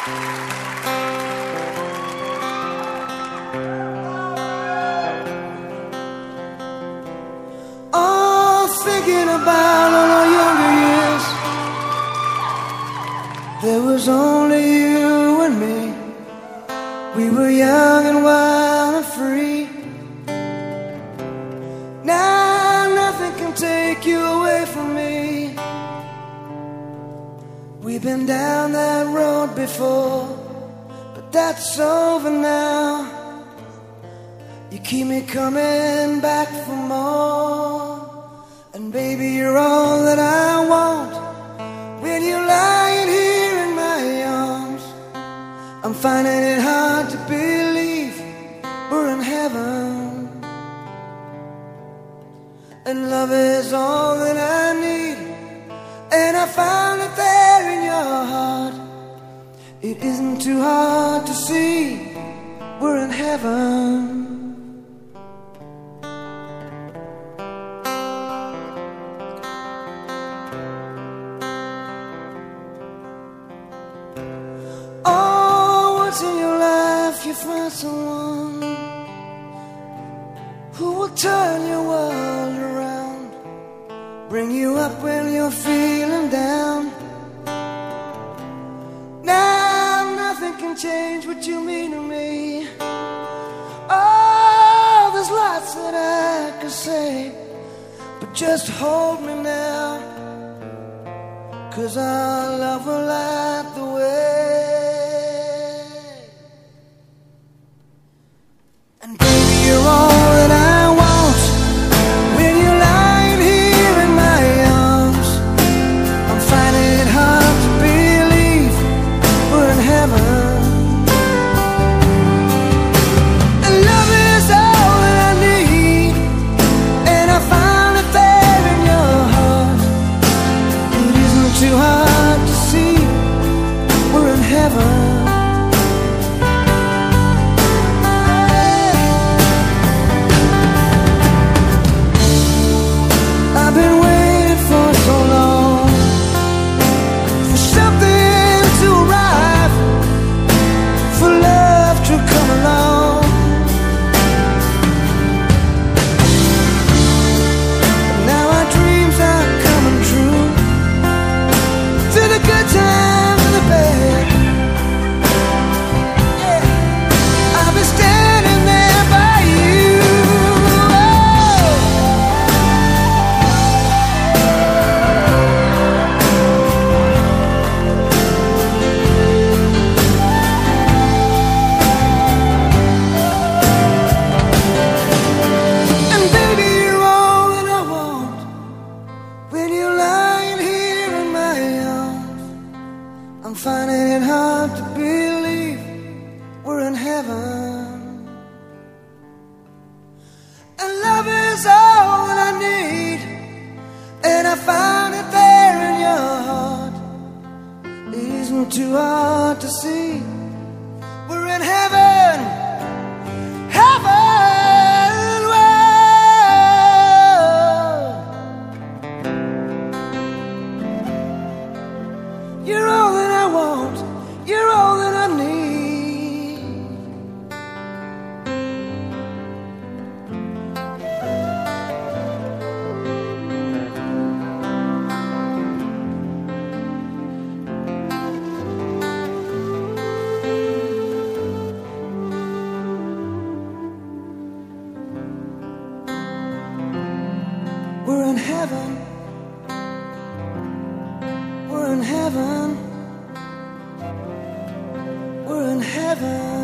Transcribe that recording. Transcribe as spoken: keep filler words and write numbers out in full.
Oh, thinking about all our younger years, there was only you and me. We were young and wild and free. Now nothing can take you away from me. We've been down that road before, but that's over now. You keep me coming back for more. And baby, you're all that I want. When you're lying here in my arms, I'm finding it hard to believe we're in heaven. And love is all that I need, and I found it there in your heart. It isn't too hard to see we're in heaven. Oh, once in your life you find someone who will turn your world around, bring you up when you're feeling down. Now nothing can change what you mean to me. Oh, there's lots that I could say, but just hold me now, 'cause our love will light the way. And baby, you're all that I want. When you're lying here in my arms, I'm finding it hard to believe we're in heaven. And love is all that I need, and I found it there in your heart. It isn't too hard to see we're in heaven. I've been waiting for so long for something to arrive, for love to come along. Now our dreams are coming true, through the good times and the bad. Yeah. I'll be standing there by you. And baby, you're all that I want. When you're lying here in my arms, I'm finding it hard to believe we're in heaven. And love is all that I need, and I found it there in your heart. It isn't too hard to see we're in heaven. Heaven, whoa. You're all that I want. You're all that I need. We're in heaven. We're in heaven. We're in heaven.